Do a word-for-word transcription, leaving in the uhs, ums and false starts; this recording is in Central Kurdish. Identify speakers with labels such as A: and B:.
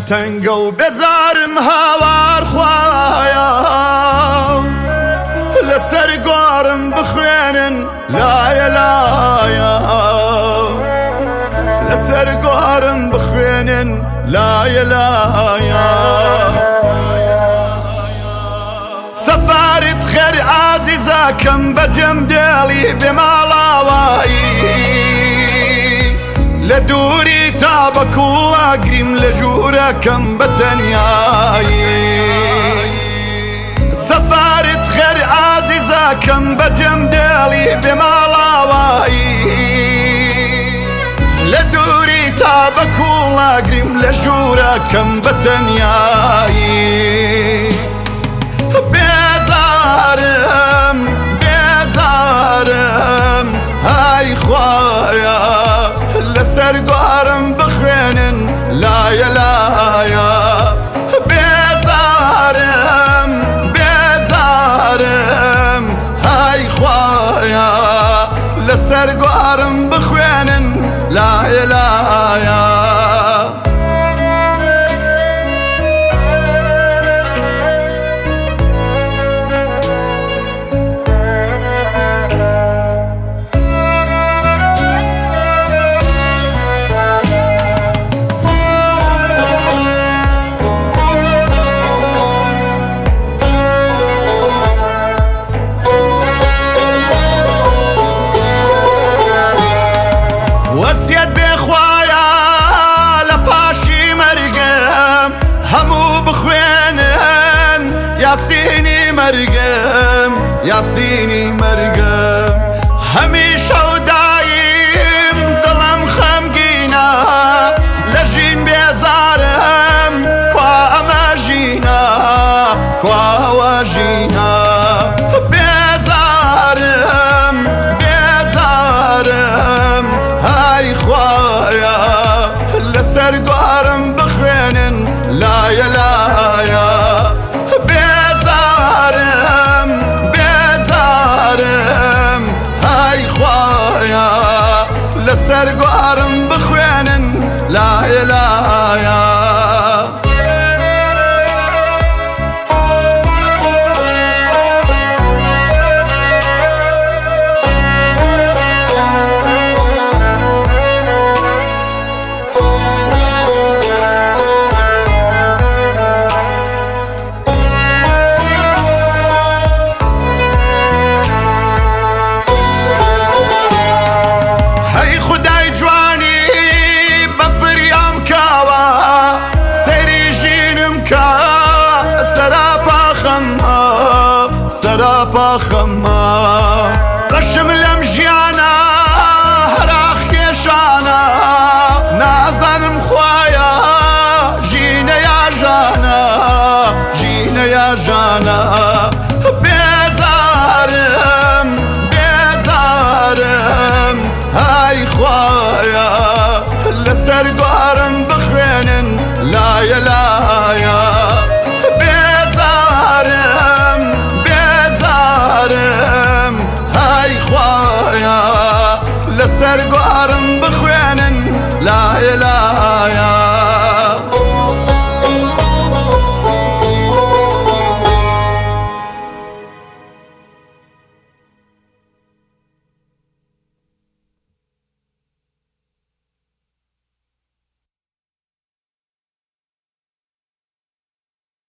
A: تەنگە و بێزارم هاوار خوایە لەسەر گۆڕم بخوێنن لایە لایە لەسەر گۆڕم بخوێنن لایە لایە سەفارت خێر ئازیزەکەم بەجێم دێڵی بێماڵاوایی لە دووری تا بە کوڵاگریم لە ژوورەکەم بەتەنیایی سەفارت خێر ئازیزەکەم بەجێم دێڵی بێماڵاوایی لە دووری تا بە کوڵاگریم لە ژوورەکەم بەتەنیایی بێزارم بێزارم ئای خوایە لەسەر گۆڕم بخوێنن لایە لایە بێزارم بێزارم ئای خوایە لەسەر گۆڕم بخوێنن لایە لایە وەسیەت بێخوایە لە پاشی مەرگم هەموو بخوێنن یاسینی مەرگم یاسینی مەرگم هەمیشە و دایم دڵم خەمگینە لە ژین بێزارم کوا ئەمە ژینە کوا ئەوە ژینە بێزارم بێزارم ئای خوایە لەسەر گۆڕم بخوێنن لایە لایە بێزارم بێزارم ئای خوایە لەسەر گۆڕم بخوێنن لایە لایە سەراپا خەمە ڕەشم لەم ژیانە هەراخ کێشانە نازانم خوایە ژینە یا ژانە ژینە یا ژانە بێزارم بێزارم ئای خوایە لەسەر گۆڕم بخوێنن لایە لایە بێزارم بێزارم ئای خوایە لەسەر گۆڕم بخوێنن لایە